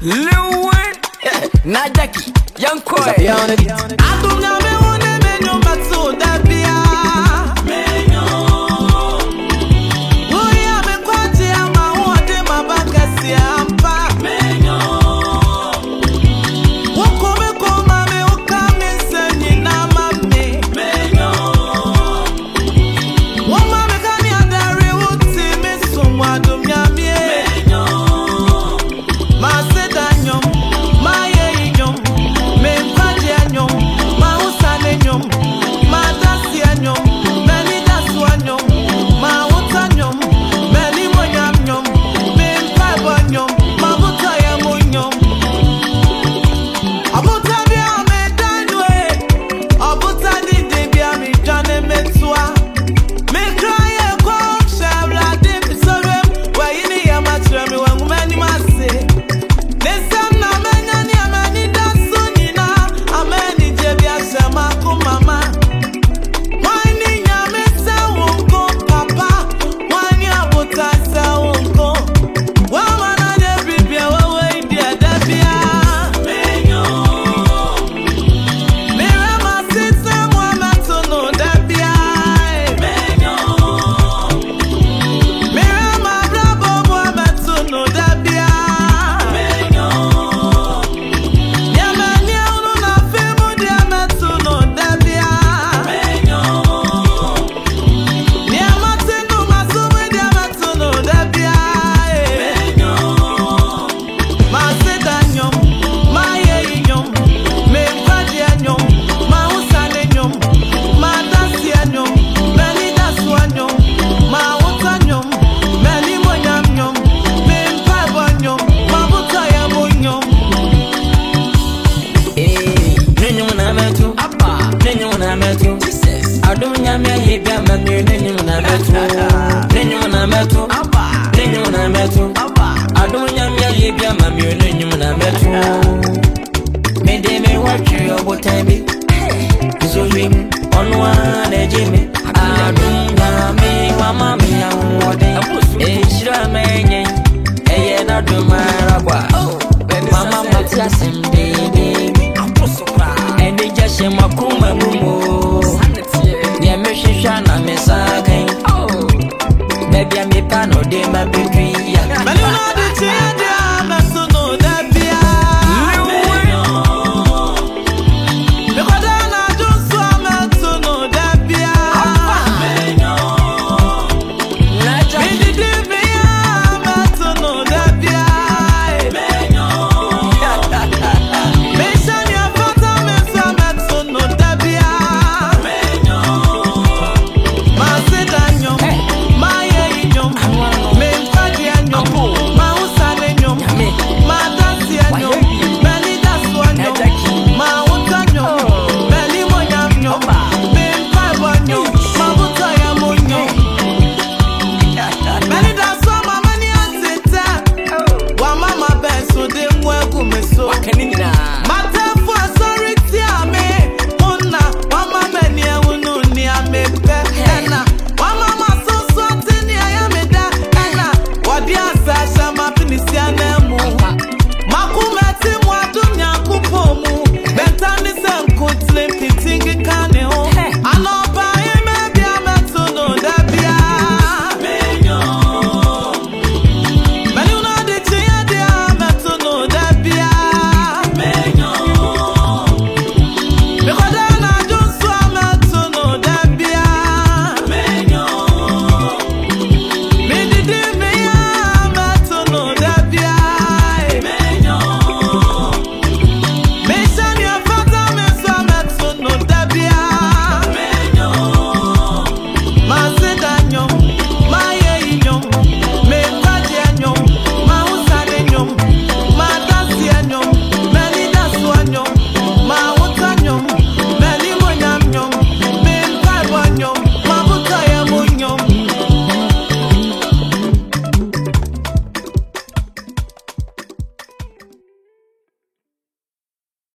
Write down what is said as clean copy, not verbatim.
Lil Wayne, Najaki, Young Koi. Aduna me wone menyo matso dabia. Menyo. Oya me kwaje ama wode mabakasi ampa. Menyo. Woko me koma me okame senyi na mame. Menyo. Woma me kani adare uti me sumwa dumyamie. Menyo. Maseda nyom, maye nyom, me kwaje nyom, mahusane nyom, madasi nyom, meni daswa nyom, mahuta nyom, meni monyam nyom, me mpabo nyom, mabuta ya munyom. Abuta bia me danwe, abuta dide bia me jane metua. Me kraye kwa shabla dim sorem, wa yini ya matra me wangu meni mase. Nesam na menya ni amani dasuni na amani jebia sema kumama. Wani nyame sa wonko papa, wani abuta sa wonko. Wawa na debibia wawe india debia. Menyo. Mira masita mwana tono debia. Menyo. Mira mabrabo mwana tono debia. Menyo. Yamani unu na femu diame tono debia. Menyo. Yamate nu masuwe diame tono debia. Menyo. Maseda nyom, maye nyom, me kwaje nyom, mahusane nyom, madasi nyom, meni daswa nyom, mahuta nyom, meni monyam nyom, me mpabo nyom, mabuta ya munyom. Nenyu na metu, nenyu na metu. Adunya me yebia mami nenyu na metu. Nenyu na metu, nenyu na metu. Adunya me yebia mami nenyu na metu.